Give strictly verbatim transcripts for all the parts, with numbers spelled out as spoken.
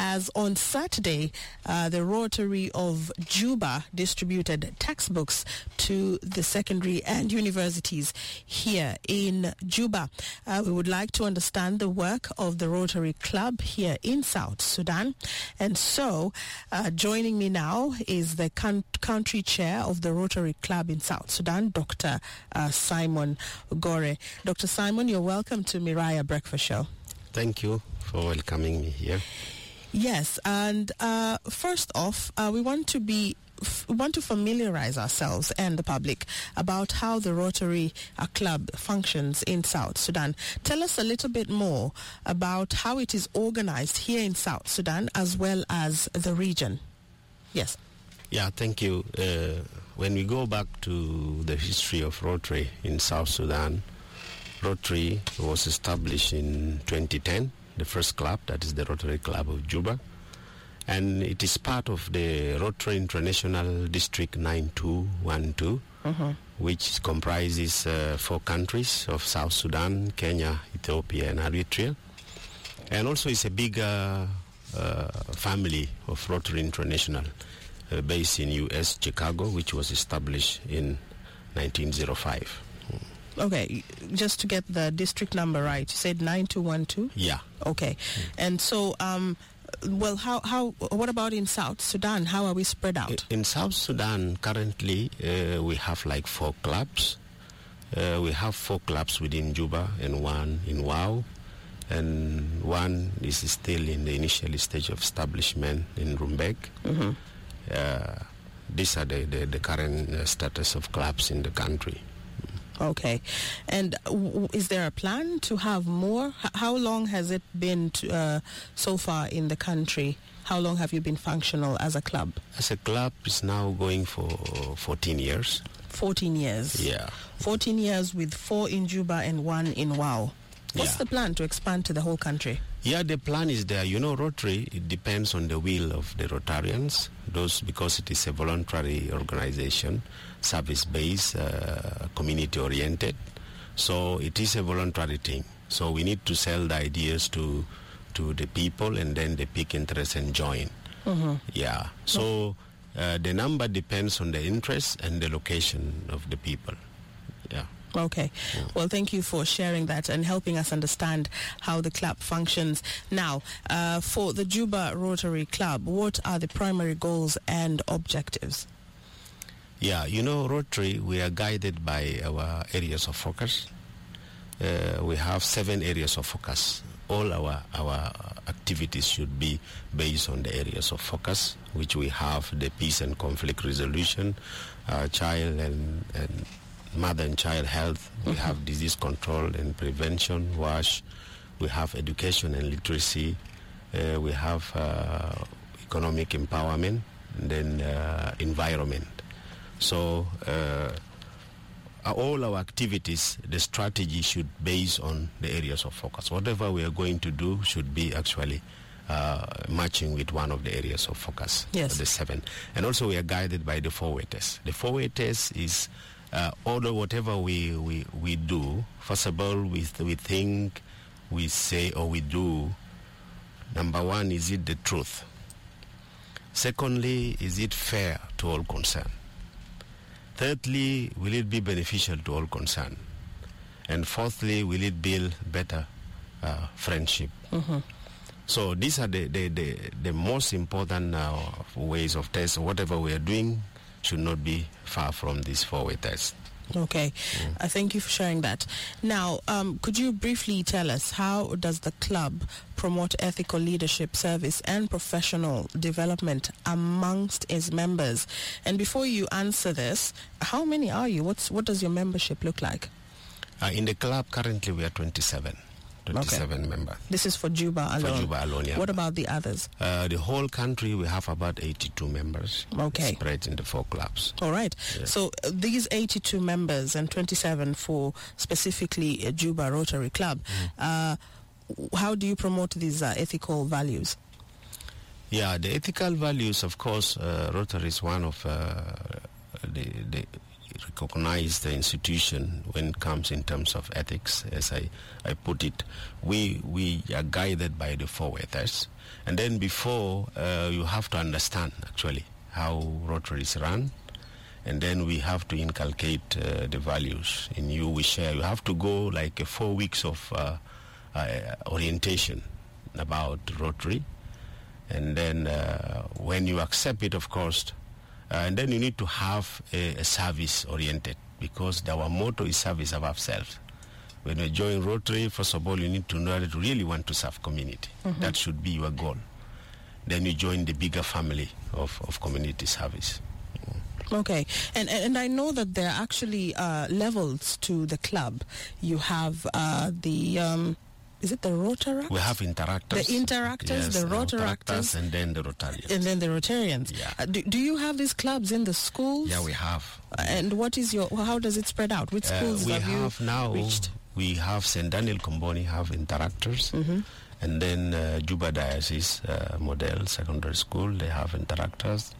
as on Saturday, uh, the Rotary of Juba distributed textbooks to the secondary and universities here in Juba. Uh, we would like to understand the work of the Rotary Club here in South Sudan. And so, uh, joining me now is the con- country chair of the Rotary Club in South Sudan, Doctor Uh, Simon Gore. Doctor Simon, you're welcome to Miraya Breakfast Show. Thank you for welcoming me here. Yes, and uh, first off, uh, we want to be f- want to familiarize ourselves and the public about how the Rotary uh, Club functions in South Sudan. Tell us a little bit more about how it is organized here in South Sudan as well as the region. Yes. Yeah, thank you. Uh, when we go back to the history of Rotary in South Sudan, Rotary was established in twenty ten, the first club, that is the Rotary Club of Juba. And it is part of the Rotary International District nine two one two, uh-huh. which comprises uh, four countries of South Sudan, Kenya, Ethiopia, and Eritrea. And also it's a bigger uh, family of Rotary International, uh, based in U S, Chicago, which was established in nineteen oh five. Okay, just to get the district number right, you said nine two one two? Yeah. Okay. Mm. And so, um, well, how, how, what about in South Sudan? How are we spread out? In South Sudan, currently, uh, we have like four clubs. Uh, we have four clubs within Juba and one in Wau. And one is still in the initial stage of establishment in Rumbek. Mm-hmm. Uh, these are the, the, the current uh, status of clubs in the country. Okay. And w- is there a plan to have more? H- how long has it been to, uh, so far in the country? How long have you been functional as a club? As a club, it's now going for fourteen years. fourteen years? Yeah. fourteen years with four in Juba and one in Wau. What's yeah. the plan to expand to the whole country? Yeah, the plan is there. You know, Rotary, it depends on the will of the Rotarians. Those, because it is a voluntary organization, service-based, uh, community-oriented. So it is a voluntary thing. So we need to sell the ideas to to the people, and then they pick interest and join. Mm-hmm. Yeah. So uh, the number depends on the interest and the location of the people. Yeah. Okay. Yeah. Well, thank you for sharing that and helping us understand how the club functions. Now, uh, for the Juba Rotary Club, what are the primary goals and objectives? Yeah, you know, Rotary, we are guided by our areas of focus. Uh, we have seven areas of focus. All our, our activities should be based on the areas of focus, which we have the peace and conflict resolution, uh, child and, and mother and child health. We mm-hmm. have disease control and prevention, WASH. We have education and literacy. Uh, we have uh, economic empowerment, and then uh, environment. So uh, all our activities, the strategy should base on the areas of focus. Whatever we are going to do should be actually uh, matching with one of the areas of focus. Yes. The seven. And also we are guided by the four-way test. The four-way test is uh, although whatever we, we, we do, first of all, we, we think, we say, or we do, number one, is it the truth? Secondly, is it fair to all concerned? Thirdly, will it be beneficial to all concerned? And fourthly, will it build better uh, friendship? Mm-hmm. So these are the, the, the, the most important uh, ways of test. Whatever we are doing should not be far from this four-way test. Okay. Mm. Uh, thank you for sharing that. Now, um, could you briefly tell us how does the club promote ethical leadership, service, and professional development amongst its members? And before you answer this, how many are you? What's what does your membership look like? Uh, in the club, currently we are twenty-seven. twenty-seven okay. members. This is for Juba alone? For Juba alone, yeah. What about the others? Uh, the whole country, we have about eighty-two members. Okay. Spread in the four clubs. All right. Yeah. So uh, these eighty-two members and twenty-seven for specifically uh, Juba Rotary Club, mm. uh, how do you promote these uh, ethical values? Yeah, the ethical values, of course, uh, Rotary is one of uh, the, the recognized institution when it comes in terms of ethics, as I, I put it. We we are guided by the four weathers. And then before, uh, you have to understand, actually, how Rotary is run. And then we have to inculcate uh, the values in you we share. You have to go like uh, four weeks of uh, uh, orientation about Rotary. And then uh, when you accept it, of course, uh, and then you need to have a, a service oriented, because our motto is service above self. When you join Rotary, first of all, you need to know that you really want to serve community. Mm-hmm. That should be your goal. Then you join the bigger family of, of community service. Okay, and and I know that there are actually uh, levels to the club. You have uh, the, um, is it the Rotaract? We have interactors. The interactors, yes, the Rotaractors. And then the Rotarians. And then the Rotarians. Yeah. Uh, do, do you have these clubs in the schools? Yeah, we have. Uh, and what is your, how does it spread out? Which schools uh, we have, have you now, reached? We have Saint Daniel Comboni have interactors. Mm-hmm. And then uh, Juba Diocese uh, Model Secondary School, they have interactors.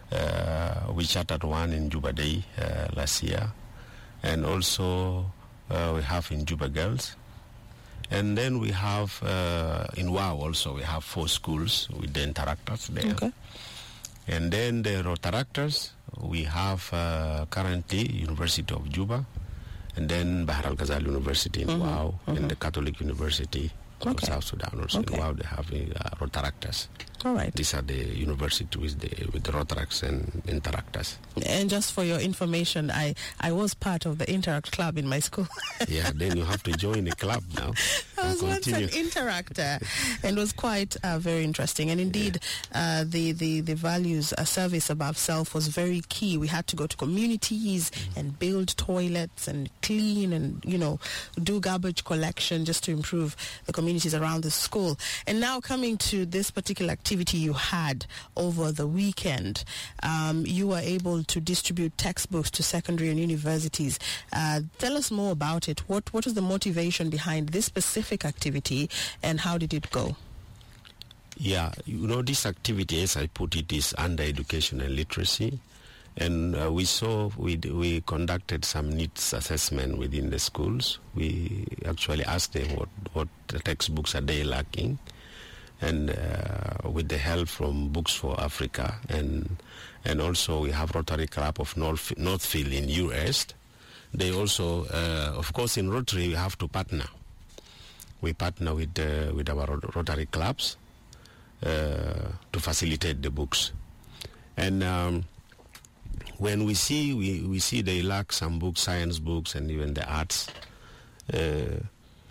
Uh, we chartered one in Juba Day uh, last year, and also uh, we have in Juba Girls, and then we have uh, in WOW also we have four schools with the interactors there. Okay. And then the Rotaractors, we have uh, currently University of Juba, and then Bahar Al Ghazal University in mm-hmm. WOW, mm-hmm. and the Catholic University of okay. South Sudan also okay. in WOW they have uh, Rotaractors. All right. These are the universities with the with the Rotaracts and Interactors. And just for your information, I, I was part of the Interact Club in my school. Yeah, then you have to join the club now. I was once an interactor, and it was quite uh, very interesting. And indeed, yeah. uh, the, the, the values, uh, service above self was very key. We had to go to communities mm-hmm. and build toilets and clean and, you know, do garbage collection just to improve the communities around the school. And now coming to this particular activity you had over the weekend, um, you were able to distribute textbooks to secondary and universities. Uh, tell us more about it. What What was the motivation behind this specific activity, and how did it go? Yeah, you know, this activity, as I put it, is under education and literacy. And uh, we saw, we, we conducted some needs assessment within the schools. We actually asked them what, what textbooks are they lacking. And uh, with the help from Books for Africa, and and also we have Rotary Club of North, Northfield in U S. They also, uh, of course, in Rotary we have to partner. We partner with uh, with our Rotary clubs uh, to facilitate the books. And um, when we see we, we see they lack some books, science books, and even the arts. Uh,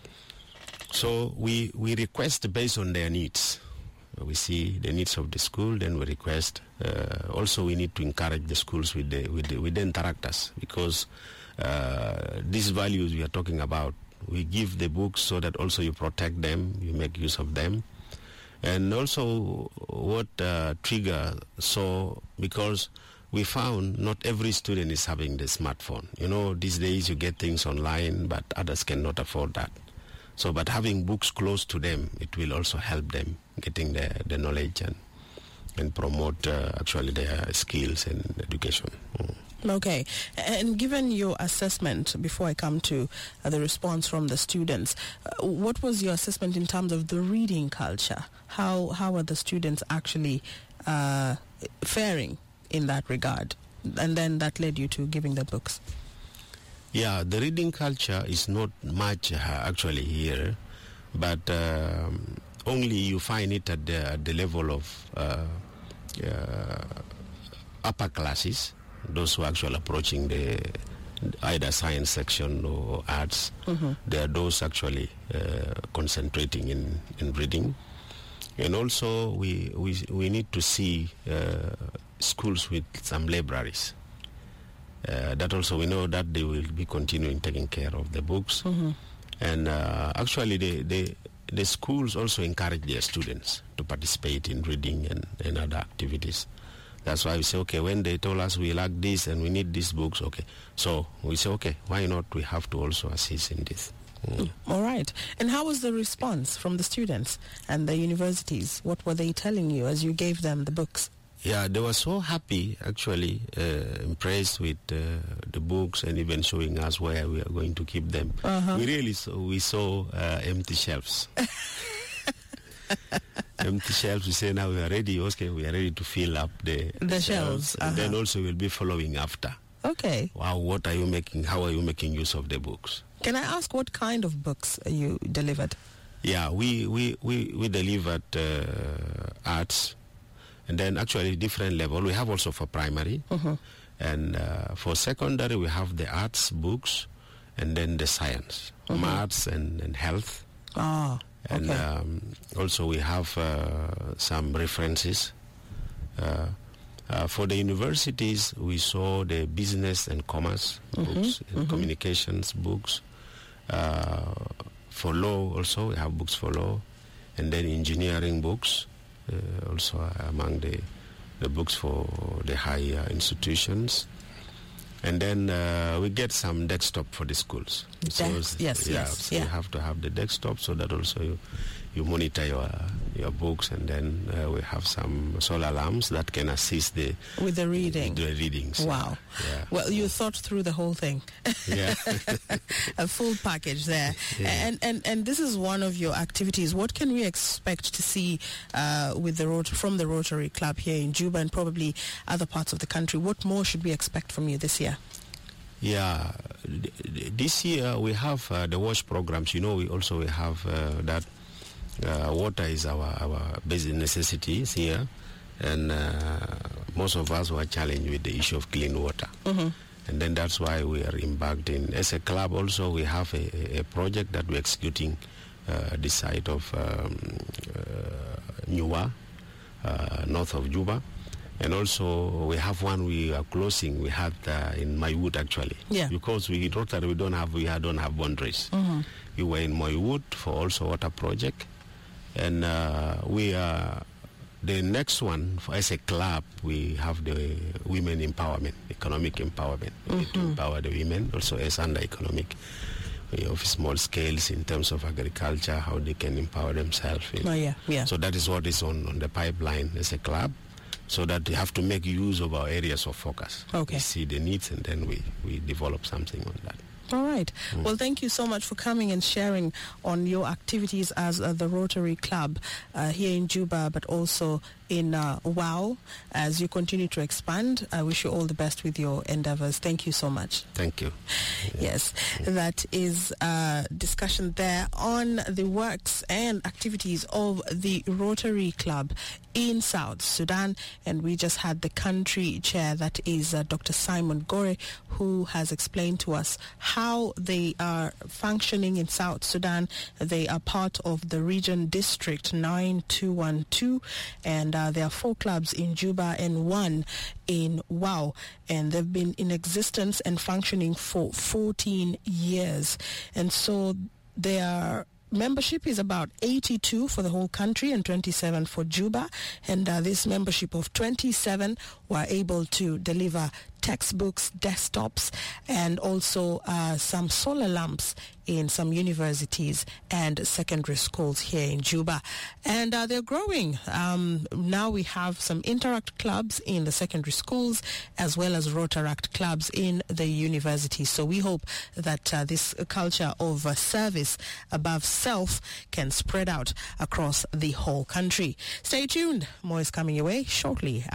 So we, we request based on their needs. We see the needs of the school, then we request. Uh, also, we need to encourage the schools with the with the, with the interactors, because uh, these values we are talking about, we give the books so that also you protect them, you make use of them. And also what uh, Trigger saw, because we found not every student is having the smartphone. You know, these days you get things online, but others cannot afford that. So, but having books close to them, it will also help them getting the, the knowledge and and promote uh, actually their skills and education. Mm. Okay. And given your assessment, before I come to uh, the response from the students, uh, what was your assessment in terms of the reading culture? How how are the students actually uh, faring in that regard? And then that led you to giving the books. Yeah, the reading culture is not much uh, actually here, but um, only you find it at the, at the level of uh, uh, upper classes, those who are actually approaching the either science section or arts. Mm-hmm. There are those actually uh, concentrating in, in reading. And also we, we, we need to see uh, schools with some libraries. Uh, that also we know that they will be continuing taking care of the books. Mm-hmm. And uh, actually the, the the schools also encourage their students to participate in reading and, and other activities. That's why we say, okay, when they told us we lack this and we need these books, okay. So we say, okay, why not? We have to also assist in this. Mm. All right. And how was the response from the students and the universities? What were they telling you as you gave them the books? Yeah, they were so happy, actually, uh, impressed with uh, the books and even showing us where we are going to keep them. Uh-huh. We really saw, we saw uh, empty shelves. Empty shelves. We say now we are ready. Okay, we are ready to fill up the, the, the shelves. Uh-huh. And then also we'll be following after. Okay. Wow, what are you making? How are you making use of the books? Can I ask what kind of books you delivered? Yeah, we we we, we delivered uh, arts. And then actually different level. We have also for primary. Uh-huh. And uh, for secondary, we have the arts books and then the science, uh-huh. maths and, and health. Ah, and okay. um, also we have uh, some references. Uh, uh, for the universities, we saw the business and commerce uh-huh. books, and uh-huh. communications books. Uh, for law also, we have books for law. And then engineering books. Uh, also among the the books for the higher institutions. And then uh, we get some desktop for the schools. De- so yes, yeah, yes. So yeah. you have to have the desktop so that also you, you monitor your your books, and then uh, we have some solar lamps that can assist the with the reading. The readings. Wow. Yeah. Well, you thought through the whole thing. Yeah. A full package there. Yeah. And, and and this is one of your activities. What can we expect to see uh, with the Rot- from the Rotary Club here in Juba and probably other parts of the country? What more should we expect from you this year? Yeah, this year we have uh, the WASH programs. You know, we also we have uh, that uh, water is our, our basic necessities here, and uh, most of us were challenged with the issue of clean water. Mm-hmm. And then that's why we are embarked in. As a club also, we have a, a project that we're executing uh, this side of um, uh, Nyua, uh, north of Juba. And also, we have one we are closing. We had uh, in Maywood, actually. Yeah. Because we Rotary, we don't have we don't have boundaries. Mm-hmm. We were in Maywood for also water project, and uh, we are the next one for, as a club. We have the women empowerment, economic empowerment. We mm-hmm. need to empower the women also as under economic. We have small scales in terms of agriculture, how they can empower themselves. Oh yeah, yeah. So that is what is on, on the pipeline as a club. So that we have to make use of our areas of focus. Okay. We see the needs, and then we, we develop something on that. All right. Mm. Well, thank you so much for coming and sharing on your activities as uh, the Rotary Club uh, here in Juba, but also in uh, WOW. As you continue to expand, I wish you all the best with your endeavors. Thank you so much. Thank you. Yeah. Yes, that is a discussion there on the works and activities of the Rotary Club in South Sudan. And we just had the country chair, that is uh, Doctor Simon Gore, who has explained to us how they are functioning in South Sudan. They are part of the region district nine two one two, and uh, there are four clubs in Juba and one in WOW, and they've been in existence and functioning for fourteen years. And so their membership is about eighty-two for the whole country and twenty-seven for Juba, and uh, this membership of twenty-seven were able to deliver textbooks, desktops, and also uh, some solar lamps in some universities and secondary schools here in Juba. And uh, they're growing. Um, now we have some Interact clubs in the secondary schools as well as Rotaract clubs in the universities. So we hope that uh, this culture of uh, service above self can spread out across the whole country. Stay tuned. More is coming your way shortly.